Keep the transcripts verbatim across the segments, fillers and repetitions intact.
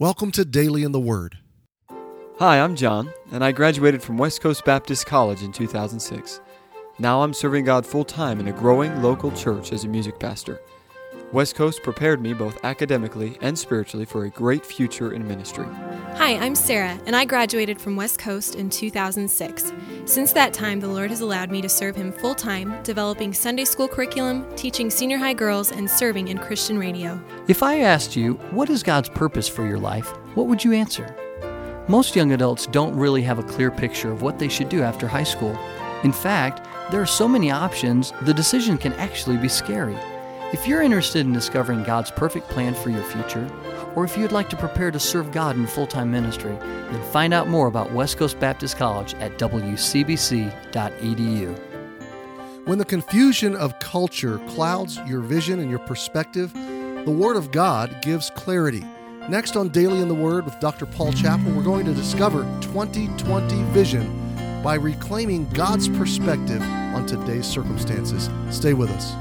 Welcome to Daily in the Word. Hi, I'm John, and I graduated from West Coast Baptist College in two thousand six. Now I'm serving God full-time in a growing local church as a music pastor. West Coast prepared me both academically and spiritually for a great future in ministry. Hi, I'm Sarah, and I graduated from West Coast in two thousand six. Since that time, the Lord has allowed me to serve Him full-time, developing Sunday school curriculum, teaching senior high girls, and serving in Christian radio. If I asked you, what is God's purpose for your life, what would you answer? Most young adults don't really have a clear picture of what they should do after high school. In fact, there are so many options, the decision can actually be scary. If you're interested in discovering God's perfect plan for your future, or if you'd like to prepare to serve God in full-time ministry, then find out more about West Coast Baptist College at w c b c dot e d u. When the confusion of culture clouds your vision and your perspective, the Word of God gives clarity. Next on Daily in the Word with Doctor Paul Chappell, we're going to discover twenty twenty vision by reclaiming God's perspective on today's circumstances. Stay with us.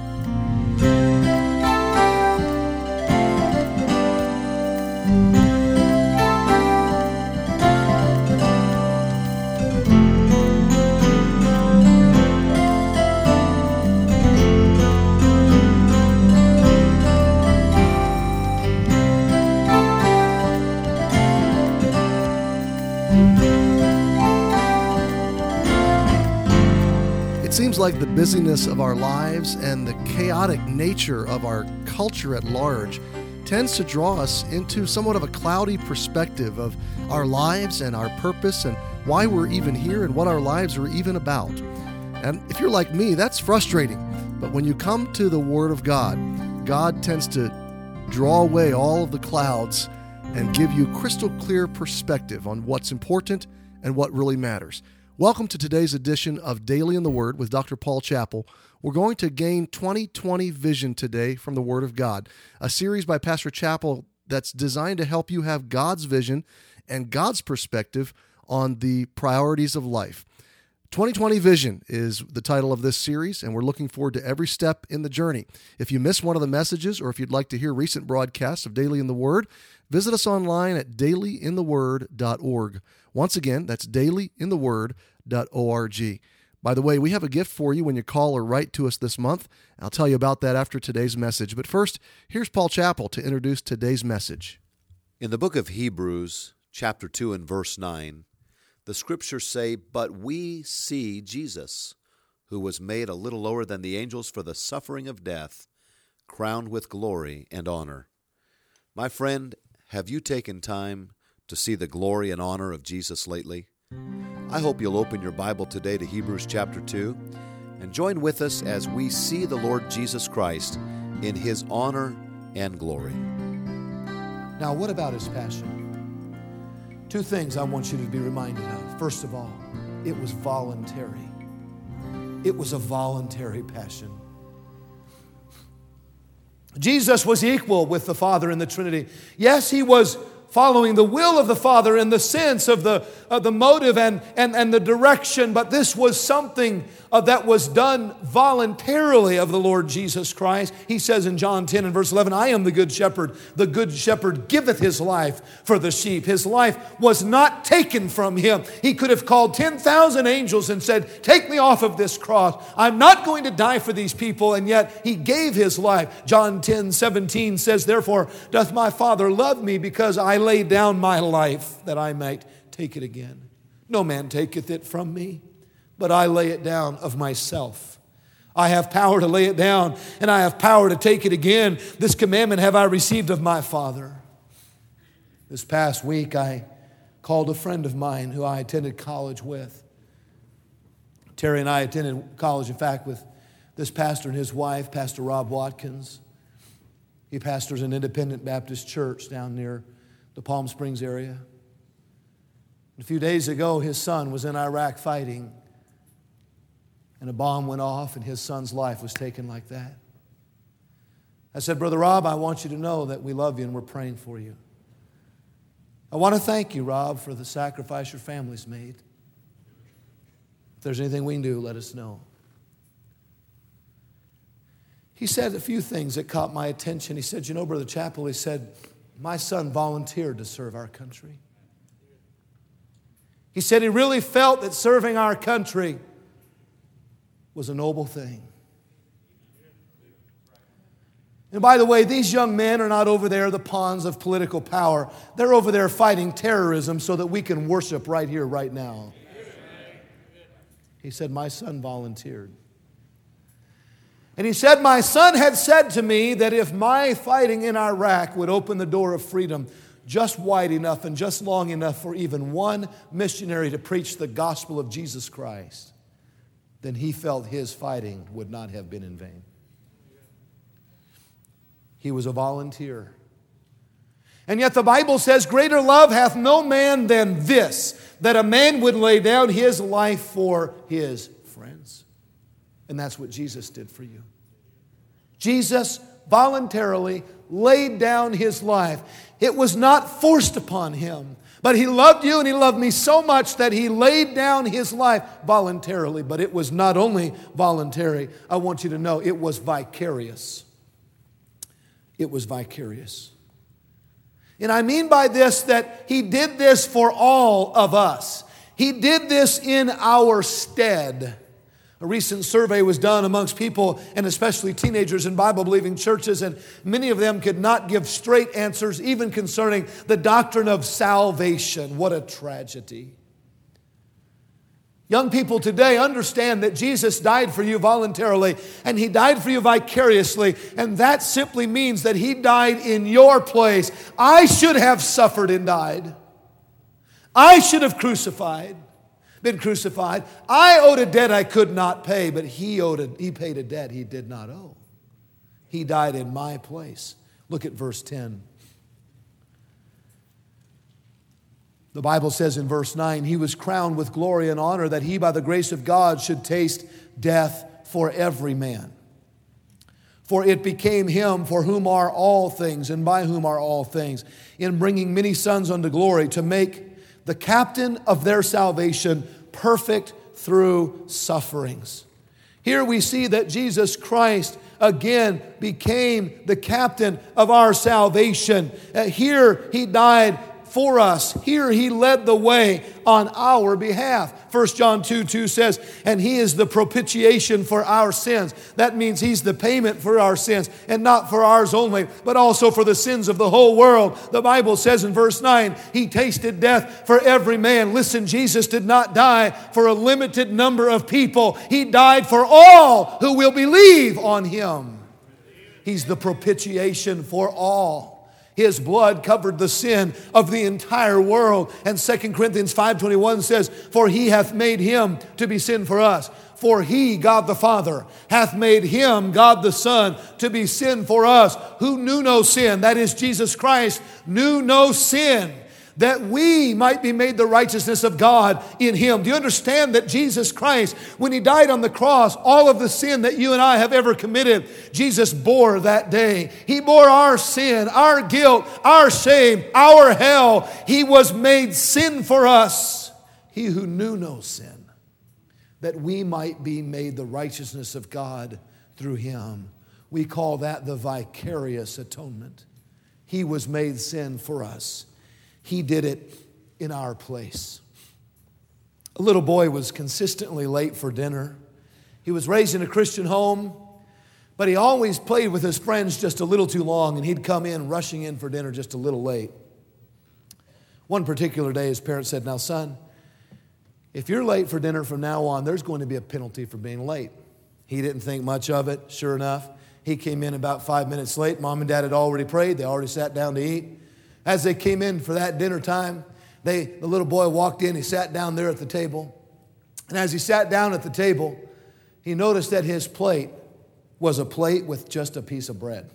It seems like the busyness of our lives and the chaotic nature of our culture at large tends to draw us into somewhat of a cloudy perspective of our lives and our purpose and why we're even here and what our lives are even about. And if you're like me, that's frustrating. But when you come to the Word of God, God tends to draw away all of the clouds and give you crystal clear perspective on what's important and what really matters. Welcome to today's edition of Daily in the Word with Doctor Paul Chappell. We're going to gain twenty twenty vision today from the Word of God, a series by Pastor Chappell that's designed to help you have God's vision and God's perspective on the priorities of life. twenty twenty Vision is the title of this series, and we're looking forward to every step in the journey. If you missed one of the messages, or if you'd like to hear recent broadcasts of Daily in the Word, visit us online at daily in the word dot org. Once again, that's daily in the word dot org. By the way, we have a gift for you when you call or write to us this month. I'll tell you about that after today's message. But first, here's Paul Chappell to introduce today's message. In the book of Hebrews, chapter two and verse nine, the scriptures say, "But we see Jesus, who was made a little lower than the angels for the suffering of death, crowned with glory and honor." My friend, have you taken time to see the glory and honor of Jesus lately? I hope you'll open your Bible today to Hebrews chapter two and join with us as we see the Lord Jesus Christ in His honor and glory. Now, what about His passion? Two things I want you to be reminded of. First of all, it was voluntary. It was a voluntary passion. Jesus was equal with the Father in the Trinity. Yes, He was following the will of the Father in the sense of the, of the motive and, and, and the direction, but this was something uh, that was done voluntarily of the Lord Jesus Christ. He says in John ten and verse eleven, "I am the good shepherd. The good shepherd giveth his life for the sheep." His life was not taken from Him. He could have called ten thousand angels and said, "Take me off of this cross. I'm not going to die for these people," and yet He gave His life. John ten seventeen says, "Therefore doth my Father love me, because I lay down my life that I might take it again. No man taketh it from me, but I lay it down of myself." I have power to lay it down, and I have power to take it again. This commandment have I received of my Father. This past week, I called a friend of mine who I attended college with. Terry and I attended college, in fact, with this pastor and his wife, Pastor Rob Watkins. He pastors an independent Baptist church down near the Palm Springs area. A few days ago, his son was in Iraq fighting, and a bomb went off, and his son's life was taken like that. I said, "Brother Rob, I want you to know that we love you and we're praying for you. I want to thank you, Rob, for the sacrifice your family's made. If there's anything we can do, let us know." He said a few things that caught my attention. He said, "You know, Brother Chappell," he said, my son volunteered to serve our country. He said he really felt that serving our country was a noble thing. And by the way, these young men are not over there the pawns of political power. They're over there fighting terrorism so that we can worship right here, right now. He said, my son volunteered. And he said, my son had said to me that if my fighting in Iraq would open the door of freedom just wide enough and just long enough for even one missionary to preach the gospel of Jesus Christ, then he felt his fighting would not have been in vain. He was a volunteer. And yet the Bible says, greater love hath no man than this, that a man would lay down his life for his friends. And that's what Jesus did for you. Jesus voluntarily laid down his life. It was not forced upon him, but he loved you and he loved me so much that he laid down his life voluntarily. But it was not only voluntary, I want you to know, it was vicarious. It was vicarious. And I mean by this that he did this for all of us. He did this in our stead. A recent survey was done amongst people, and especially teenagers in Bible-believing churches, and many of them could not give straight answers, even concerning the doctrine of salvation. What a tragedy. Young people today understand that Jesus died for you voluntarily, and he died for you vicariously, and that simply means that he died in your place. I should have suffered and died. I should have crucified, been crucified. I owed a debt I could not pay, but he owed a, he paid a debt he did not owe. He died in my place. Look at verse ten. The Bible says in verse nine, he was crowned with glory and honor that he by the grace of God should taste death for every man. For it became him for whom are all things and by whom are all things, in bringing many sons unto glory, to make the captain of their salvation perfect through sufferings. Here we see that Jesus Christ again became the captain of our salvation. Uh, here he died for us. Here he led the way on our behalf. First John two two says, and he is the propitiation for our sins. That means he's the payment for our sins, and not for ours only, but also for the sins of the whole world. The Bible says in verse nine, he tasted death for every man. Listen, Jesus did not die for a limited number of people. He died for all who will believe on him. He's the propitiation for all. His blood covered the sin of the entire world. And Second Corinthians five twenty-one says, for he hath made him to be sin for us. For he, God the Father, hath made him, God the Son, to be sin for us, who knew no sin. That is, Jesus Christ knew no sin, that we might be made the righteousness of God in him. Do you understand that Jesus Christ, when he died on the cross, all of the sin that you and I have ever committed, Jesus bore that day. He bore our sin, our guilt, our shame, our hell. He was made sin for us, he who knew no sin, that we might be made the righteousness of God through him. We call that the vicarious atonement. He was made sin for us. He did it in our place. A little boy was consistently late for dinner. He was raised in a Christian home, but he always played with his friends just a little too long, and he'd come in rushing in for dinner just a little late. One particular day, his parents said, now, son, if you're late for dinner from now on, there's going to be a penalty for being late. He didn't think much of it. Sure enough, he came in about five minutes late. Mom and Dad had already prayed. They already sat down to eat. As they came in for that dinner time, they, the little boy walked in. He sat down there at the table. And as he sat down at the table, he noticed that his plate was a plate with just a piece of bread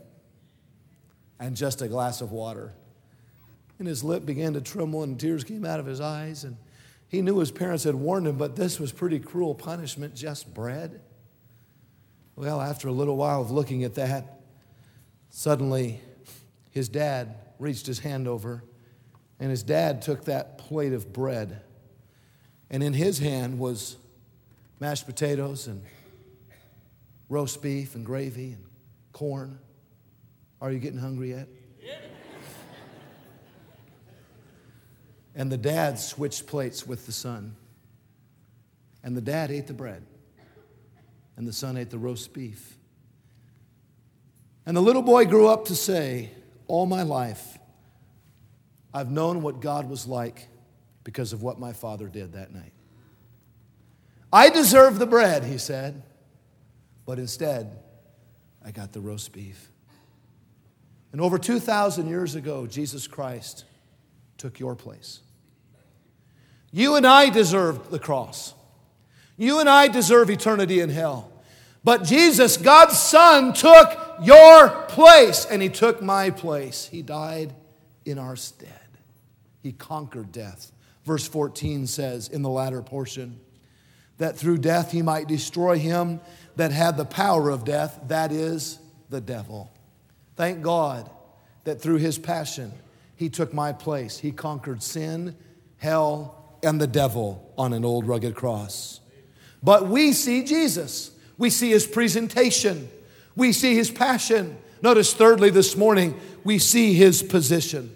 and just a glass of water. And his lip began to tremble and tears came out of his eyes. And he knew his parents had warned him, but this was pretty cruel punishment, just bread. Well, after a little while of looking at that, suddenly his dad reached his hand over, and his dad took that plate of bread, and in his hand was mashed potatoes and roast beef and gravy and corn. Are you getting hungry yet? And the dad switched plates with the son. And the dad ate the bread. And the son ate the roast beef. And the little boy grew up to say, all my life, I've known what God was like because of what my father did that night. I deserve the bread, he said, but instead, I got the roast beef. And over two thousand years ago, Jesus Christ took your place. You and I deserve the cross. You and I deserve eternity in hell. But Jesus, God's Son, took your place, and He took my place. He died in our stead. He conquered death. Verse fourteen says in the latter portion, that through death He might destroy him that had the power of death, that is, the devil. Thank God that through His passion, He took my place. He conquered sin, hell, and the devil on an old rugged cross. But we see Jesus. We see His presentation. We see His passion. Notice thirdly this morning, we see His position.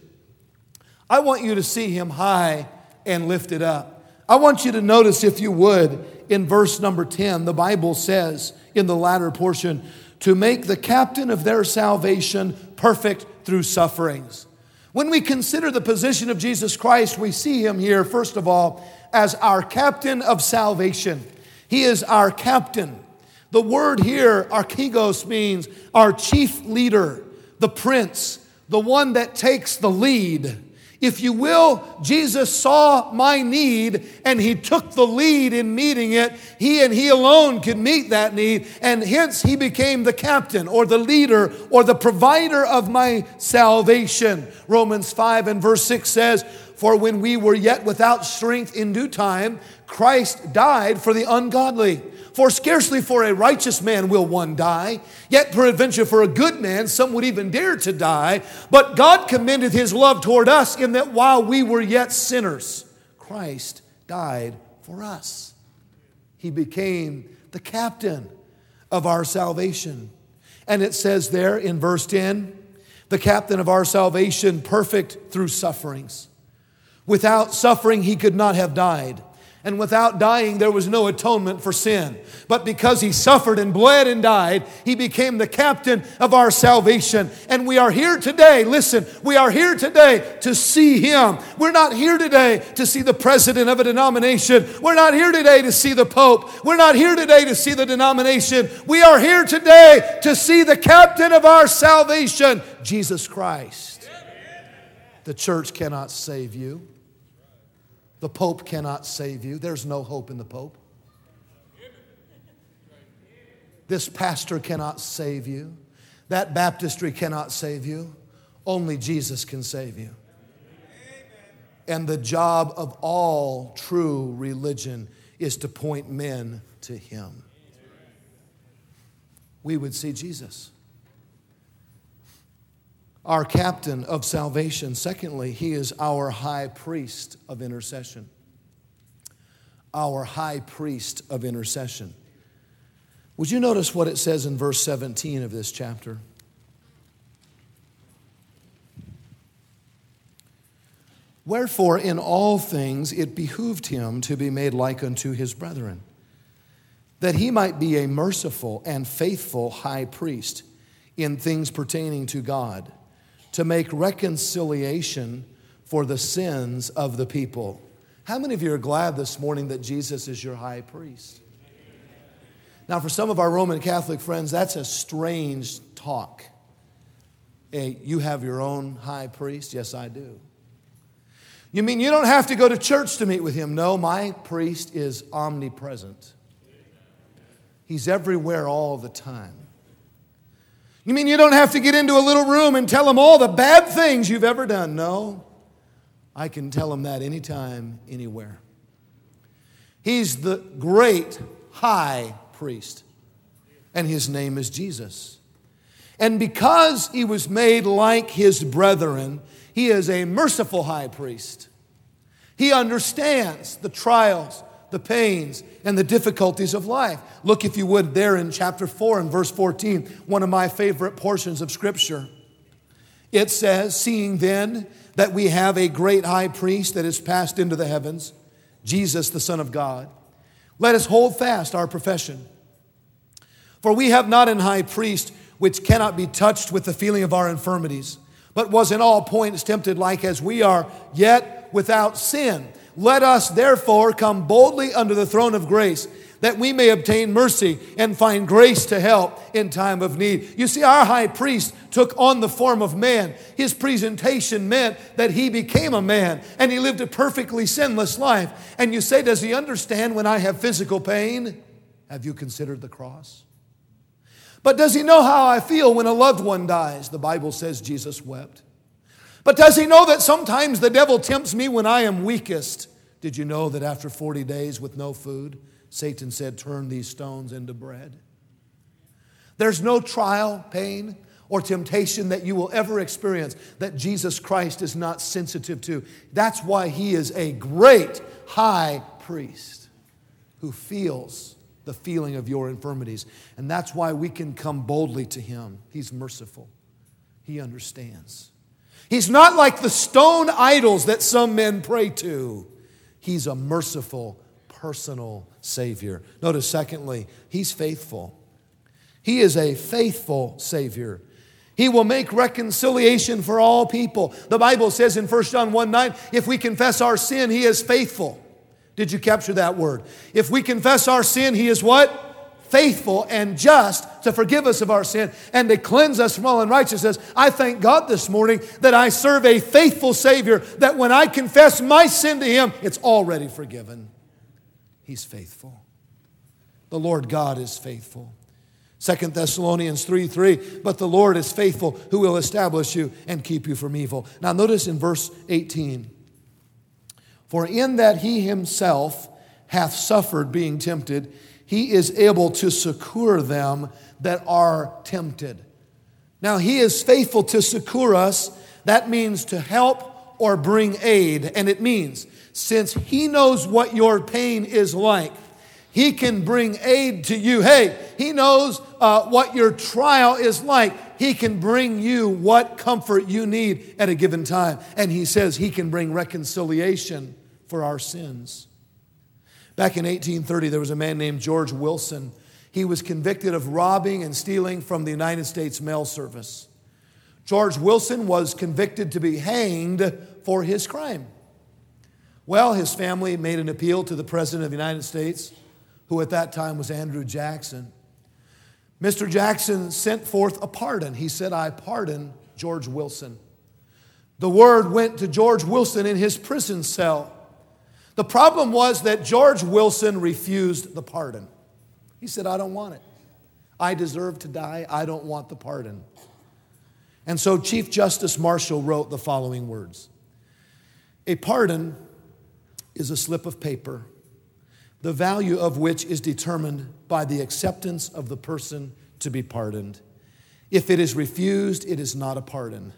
I want you to see Him high and lifted up. I want you to notice, if you would, in verse number ten, the Bible says in the latter portion, to make the captain of their salvation perfect through sufferings. When we consider the position of Jesus Christ, we see Him here, first of all, as our captain of salvation. He is our captain. The word here, archegos, means our chief leader, the prince, the one that takes the lead. If you will, Jesus saw my need and He took the lead in meeting it. He and He alone could meet that need, and hence He became the captain or the leader or the provider of my salvation. Romans five and verse six says, for when we were yet without strength in due time, Christ died for the ungodly. For scarcely for a righteous man will one die, yet peradventure for a good man some would even dare to die. But God commendeth His love toward us in that while we were yet sinners, Christ died for us. He became the captain of our salvation. And it says there in verse ten, the captain of our salvation perfect through sufferings. Without suffering He could not have died. And without dying, there was no atonement for sin. But because He suffered and bled and died, He became the captain of our salvation. And we are here today, listen, we are here today to see Him. We're not here today to see the president of a denomination. We're not here today to see the Pope. We're not here today to see the denomination. We are here today to see the captain of our salvation, Jesus Christ. The church cannot save you. The Pope cannot save you. There's no hope in the Pope. This pastor cannot save you. That baptistry cannot save you. Only Jesus can save you. And the job of all true religion is to point men to Him. We would see Jesus. Our captain of salvation. Secondly, He is our high priest of intercession. Our high priest of intercession. Would you notice what it says in verse seventeen of this chapter? Wherefore in all things it behooved Him to be made like unto His brethren, that He might be a merciful and faithful high priest in things pertaining to God, to make reconciliation for the sins of the people. How many of you are glad this morning that Jesus is your high priest? Now, for some of our Roman Catholic friends, that's a strange talk. Hey, you have your own high priest? Yes, I do. You mean you don't have to go to church to meet with Him? No, my priest is omnipresent. He's everywhere all the time. You mean you don't have to get into a little room and tell Him all the bad things you've ever done? No, I can tell Him that anytime, anywhere. He's the great high priest, and His name is Jesus. And because He was made like His brethren, He is a merciful high priest. He understands the trials, the pains, and the difficulties of life. Look, if you would, there in chapter four and verse fourteen, one of my favorite portions of Scripture. It says, seeing then that we have a great high priest that is passed into the heavens, Jesus the Son of God, let us hold fast our profession. For we have not an high priest which cannot be touched with the feeling of our infirmities, but was in all points tempted like as we are, yet without sin. Let us therefore come boldly under the throne of grace, that we may obtain mercy and find grace to help in time of need. You see, our high priest took on the form of man. His presentation meant that he became a man, and he lived a perfectly sinless life. And you say, does he understand when I have physical pain? Have you considered the cross? But does he know how I feel when a loved one dies? The Bible says Jesus wept. But does he know that sometimes the devil tempts me when I am weakest? Did you know that after forty days with no food, Satan said, turn these stones into bread? There's no trial, pain, or temptation that you will ever experience that Jesus Christ is not sensitive to. That's why he is a great high priest who feels the feeling of your infirmities. And that's why we can come boldly to him. He's merciful. He understands. He's not like the stone idols that some men pray to. He's a merciful, personal Savior. Notice, secondly, he's faithful. He is a faithful Savior. He will make reconciliation for all people. The Bible says in First John one nine, if we confess our sin, he is faithful. Did you capture that word? If we confess our sin, he is what? Faithful and just to forgive us of our sin and to cleanse us from all unrighteousness. I thank God this morning that I serve a faithful Savior, that when I confess my sin to him, it's already forgiven. He's faithful. The Lord God is faithful. Second Thessalonians three three, but the Lord is faithful, who will establish you and keep you from evil. Now notice in verse eighteen, for in that he himself hath suffered being tempted, he is able to succor them that are tempted. Now he is faithful to succor us. That means to help or bring aid. And it means, since he knows what your pain is like, he can bring aid to you. Hey, he knows uh, what your trial is like. He can bring you what comfort you need at a given time. And he says he can bring reconciliation for our sins. Back in eighteen thirty, there was a man named George Wilson. He was convicted of robbing and stealing from the United States Mail Service. George Wilson was convicted to be hanged for his crime. Well, his family made an appeal to the President of the United States, who at that time was Andrew Jackson. Mister Jackson sent forth a pardon. He said, I pardon George Wilson. The word went to George Wilson in his prison cell. The problem was that George Wilson refused the pardon. He said, I don't want it. I deserve to die. I don't want the pardon. And so Chief Justice Marshall wrote the following words. A pardon is a slip of paper, the value of which is determined by the acceptance of the person to be pardoned. If it is refused, it is not a pardon.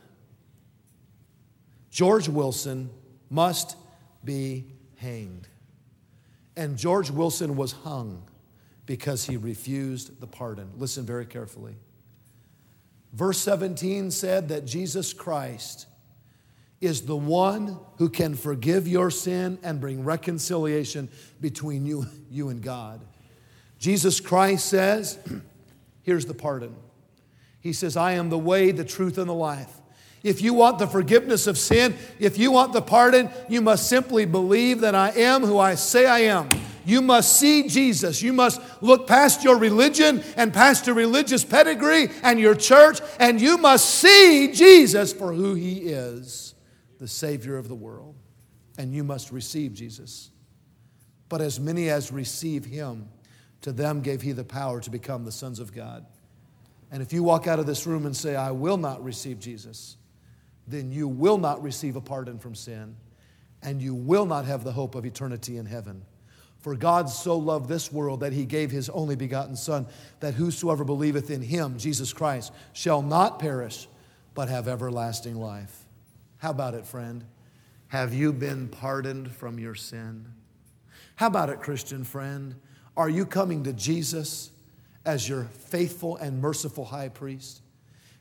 George Wilson must be hanged. And George Wilson was hung because he refused the pardon. Listen very carefully. Verse seventeen said that Jesus Christ is the one who can forgive your sin and bring reconciliation between you, you and God. Jesus Christ says, here's the pardon. He says, I am the way, the truth, and the life. If you want the forgiveness of sin, if you want the pardon, you must simply believe that I am who I say I am. You must see Jesus. You must look past your religion and past your religious pedigree and your church, and you must see Jesus for who he is, the Savior of the world. And you must receive Jesus. But as many as receive him, to them gave he the power to become the sons of God. And if you walk out of this room and say, I will not receive Jesus, then you will not receive a pardon from sin, and you will not have the hope of eternity in heaven. For God so loved this world that he gave his only begotten Son, that whosoever believeth in him, Jesus Christ, shall not perish, but have everlasting life. How about it, friend? Have you been pardoned from your sin? How about it, Christian friend? Are you coming to Jesus as your faithful and merciful high priest?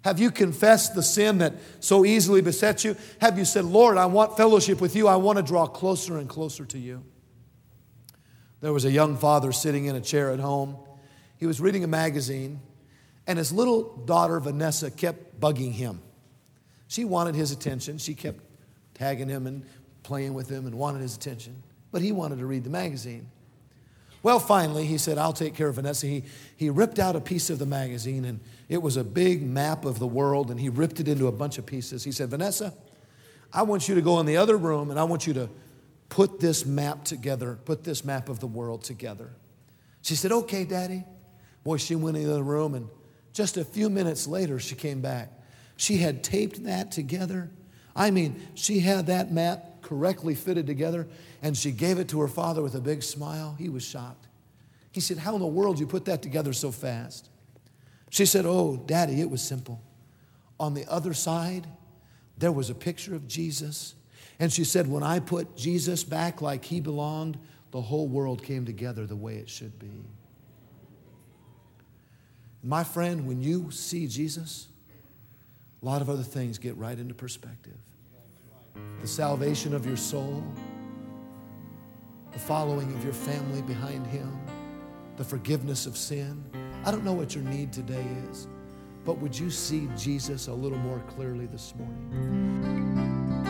Have you confessed the sin that so easily besets you? Have you said, Lord, I want fellowship with you. I want to draw closer and closer to you. There was a young father sitting in a chair at home. He was reading a magazine, and his little daughter, Vanessa, kept bugging him. She wanted his attention. She kept tagging him and playing with him and wanted his attention. But he wanted to read the magazine. Well, finally, he said, I'll take care of Vanessa. He, he ripped out a piece of the magazine, and it was a big map of the world, and he ripped it into a bunch of pieces. He said, Vanessa, I want you to go in the other room, and I want you to put this map together, put this map of the world together. She said, okay, Daddy. Boy, she went into the room, and just a few minutes later, she came back. She had taped that together. I mean, she had that map correctly fitted together, and she gave it to her father with a big smile. He was shocked. He said, how in the world did you put that together so fast? She said, oh, Daddy, it was simple. On the other side, there was a picture of Jesus. And she said, when I put Jesus back like he belonged, the whole world came together the way it should be. My friend, when you see Jesus, a lot of other things get right into perspective. The salvation of your soul, the following of your family behind him, the forgiveness of sin. I don't know what your need today is, but would you see Jesus a little more clearly this morning?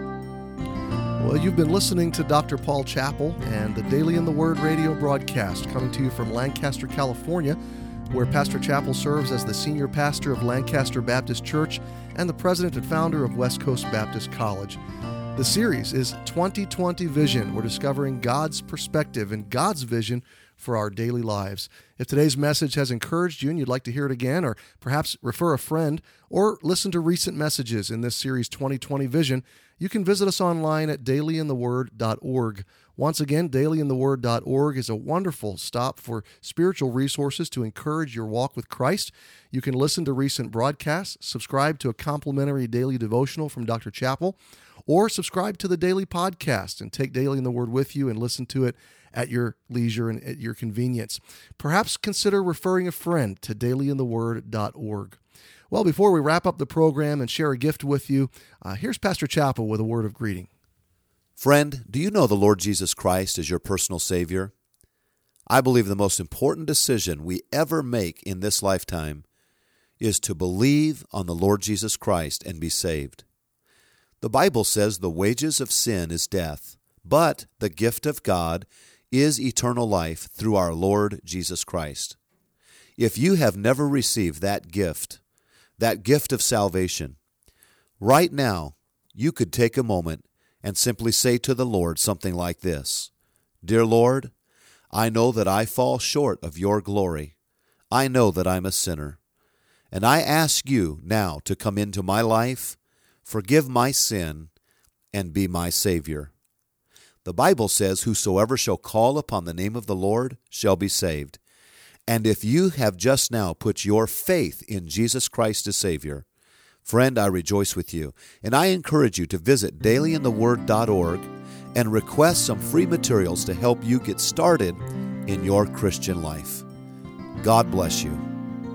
Well, you've been listening to Doctor Paul Chappell and the Daily in the Word radio broadcast coming to you from Lancaster, California, where Pastor Chappell serves as the senior pastor of Lancaster Baptist Church and the president and founder of West Coast Baptist College. The series is twenty twenty Vision. We're discovering God's perspective and God's vision for our daily lives. If today's message has encouraged you and you'd like to hear it again, or perhaps refer a friend, or listen to recent messages in this series twenty twenty Vision, you can visit us online at daily in the word dot org. Once again, daily in the word dot org is a wonderful stop for spiritual resources to encourage your walk with Christ. You can listen to recent broadcasts, subscribe to a complimentary daily devotional from Doctor Chappell, or subscribe to the daily podcast and take Daily in the Word with you and listen to it at your leisure and at your convenience. Perhaps consider referring a friend to daily in the word dot org. Well, before we wrap up the program and share a gift with you, uh, here's Pastor Chappell with a word of greeting. Friend, do you know the Lord Jesus Christ as your personal Savior? I believe the most important decision we ever make in this lifetime is to believe on the Lord Jesus Christ and be saved. The Bible says the wages of sin is death, but the gift of God is eternal life through our Lord Jesus Christ. If you have never received that gift, that gift of salvation, right now you could take a moment and simply say to the Lord something like this: Dear Lord, I know that I fall short of your glory. I know that I'm a sinner. And I ask you now to come into my life, forgive my sin, and be my Savior. The Bible says, whosoever shall call upon the name of the Lord shall be saved. And if you have just now put your faith in Jesus Christ as Savior, friend, I rejoice with you, and I encourage you to visit daily in the word dot org and request some free materials to help you get started in your Christian life. God bless you.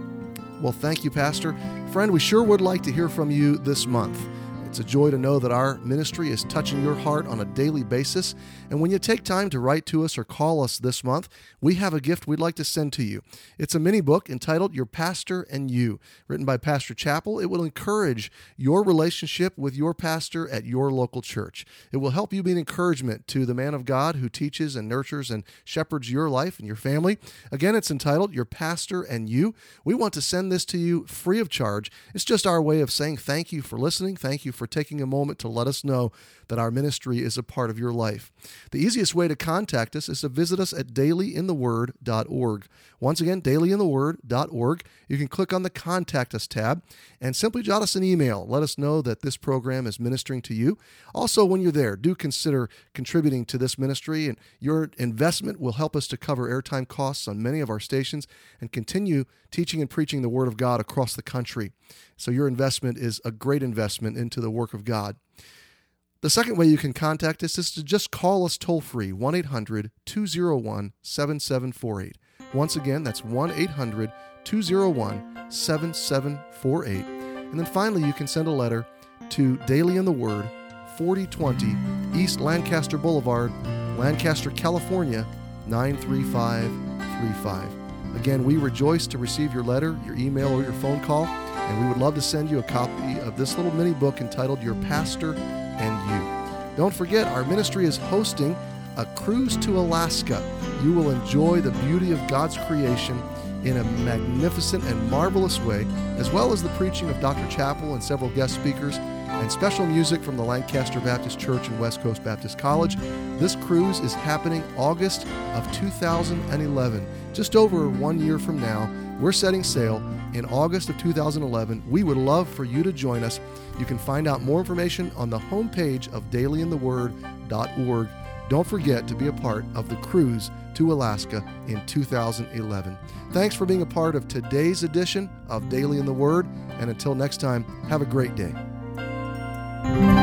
Well, thank you, Pastor. Friend, we sure would like to hear from you this month. It's a joy to know that our ministry is touching your heart on a daily basis. And when you take time to write to us or call us this month, we have a gift we'd like to send to you. It's a mini book entitled Your Pastor and You, written by Pastor Chappell. It will encourage your relationship with your pastor at your local church. It will help you be an encouragement to the man of God who teaches and nurtures and shepherds your life and your family. Again, it's entitled Your Pastor and You. We want to send this to you free of charge. It's just our way of saying thank you for listening. Thank you for taking a moment to let us know that our ministry is a part of your life. The easiest way to contact us is to visit us at daily in the word dot org. Once again, daily in the word dot org. You can click on the Contact Us tab and simply jot us an email. Let us know that this program is ministering to you. Also, when you're there, do consider contributing to this ministry, and your investment will help us to cover airtime costs on many of our stations and continue teaching and preaching the Word of God across the country. So your investment is a great investment into the work of God. The second way you can contact us is to just call us toll-free, one eight hundred two oh one seven seven four eight. Once again, that's one eight hundred two oh one seven seven four eight. And then finally, you can send a letter to Daily in the Word, forty twenty East Lancaster Boulevard, Lancaster, California, nine three five three five. Again, we rejoice to receive your letter, your email, or your phone call, and we would love to send you a copy of this little mini book entitled Your Pastor and You. Don't forget, our ministry is hosting a cruise to Alaska. You will enjoy the beauty of God's creation in a magnificent and marvelous way, as well as the preaching of Doctor Chappell and several guest speakers, and special music from the Lancaster Baptist Church and West Coast Baptist College. This cruise is happening August of two thousand eleven. Just over one year from now, we're setting sail in August of two thousand eleven. We would love for you to join us. You can find out more information on the homepage of daily in the word dot org. Don't forget to be a part of the cruise to Alaska in two thousand eleven. Thanks for being a part of today's edition of Daily in the Word, and until next time, have a great day.